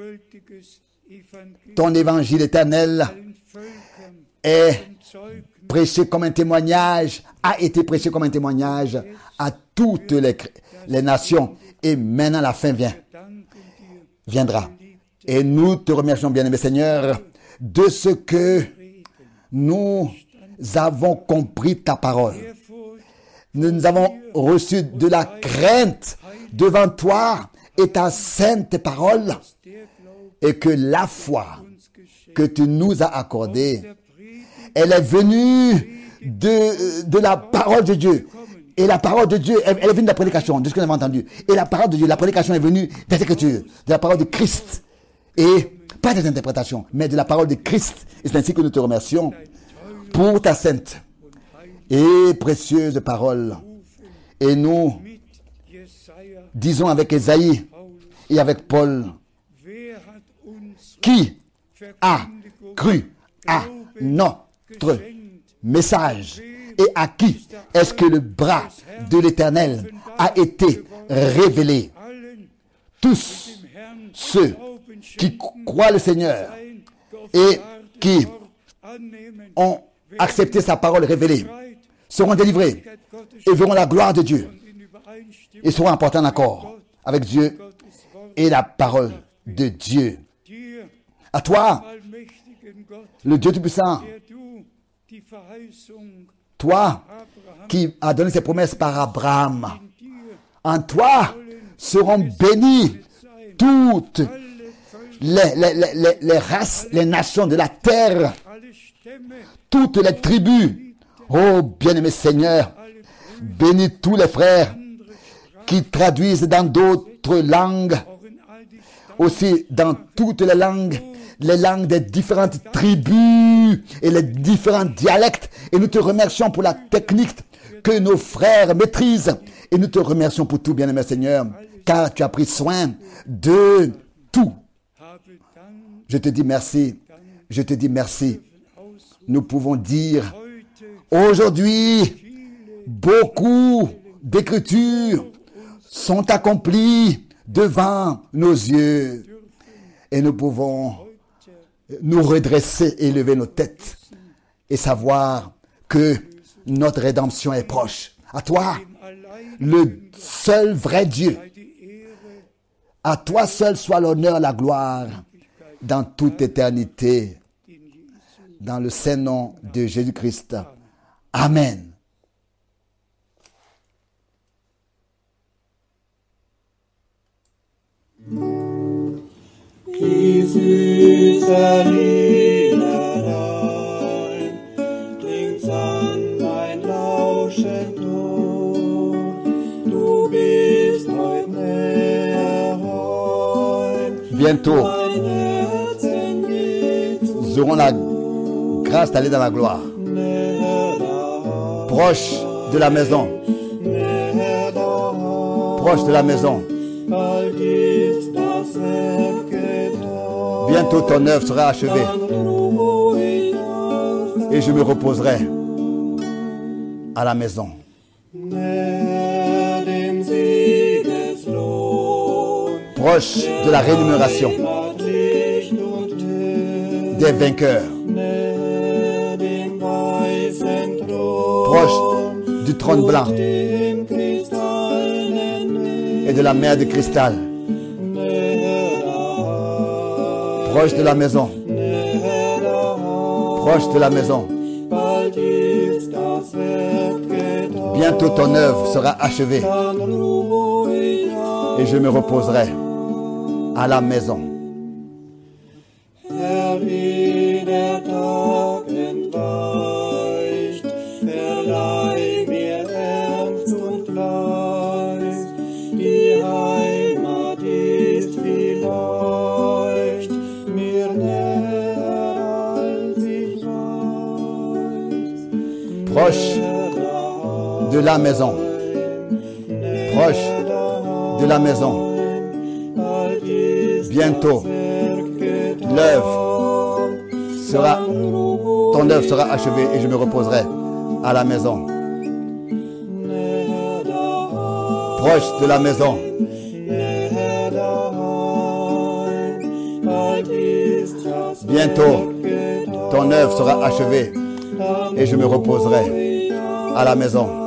ton évangile éternel est prêché comme un témoignage, a été prêché comme un témoignage à toutes les nations. Et maintenant la fin viendra. Et nous te remercions, bien-aimé Seigneur, de ce que nous avons compris ta parole. Nous avons reçu de la crainte devant toi et ta sainte parole, et que la foi que tu nous as accordée, elle est venue de la parole de Dieu. Et la parole de Dieu, elle est venue de la prédication, de ce que nous avons entendu. Et la parole de Dieu, la prédication est venue des Écritures, de la parole de Christ. Et pas des interprétations, mais de la parole de Christ. Et c'est ainsi que nous te remercions pour ta sainte et précieuse parole. Et nous disons avec Ésaïe et avec Paul, qui a cru à notre message et à qui est-ce que le bras de l'Éternel a été révélé? Tous ceux qui croient le Seigneur et qui ont accepté sa parole révélée seront délivrés et verront la gloire de Dieu et seront en portant accord avec Dieu et la parole de Dieu. À toi, le Dieu Tout-Puissant, toi qui as donné ses promesses par Abraham, en toi seront bénies toutes les races, les nations de la terre, toutes les tribus. Oh, bien-aimé Seigneur, bénis tous les frères qui traduisent dans d'autres langues, aussi dans toutes les langues des différentes tribus et les différents dialectes. Et nous te remercions pour la technique que nos frères maîtrisent. Et nous te remercions pour tout, bien-aimé Seigneur, car tu as pris soin de tout. Je te dis merci. Je te dis merci. Nous pouvons dire aujourd'hui, beaucoup d'écritures sont accomplies devant nos yeux. Et nous pouvons nous redresser et lever nos têtes et savoir que notre rédemption est proche. À toi, le seul vrai Dieu. À toi seul soit l'honneur, la gloire dans toute éternité. Dans le saint nom de Jésus-Christ. Amen. Die süße Liederlein klingt's an mein lauschend Ohr. Du bist heut näher heim. Bientôt, nous aurons la grâce d'aller dans la gloire. Proche de la maison. Proche de la maison. Bientôt ton œuvre sera achevée. Et je me reposerai. à la maison. näher dem Siegeslohn, Proche de la rémunération Heimat, Licht und Tür, des vainqueurs. näher dem weißen Thron, Proche du trône blanc dem kristallenen Meer, et de la mer de cristal. näher Proche de la maison. Proche de la maison. bald ist das Werk getan, Bientôt ton œuvre sera achevée dann ruh ich aus. et je me reposerai à la maison. Herr, wie der Tag entweicht, verleih mir Ernst und Fleiß. Die Heimat ist vielleicht mir näher, als ich weiß. Proche de la maison. Proche de la maison. Bald ist Bientôt, l'œuvre sera, ton œuvre sera achevée et je me reposerai à la maison. Proche de la maison. Bientôt, ton œuvre sera achevée et je me reposerai à la maison.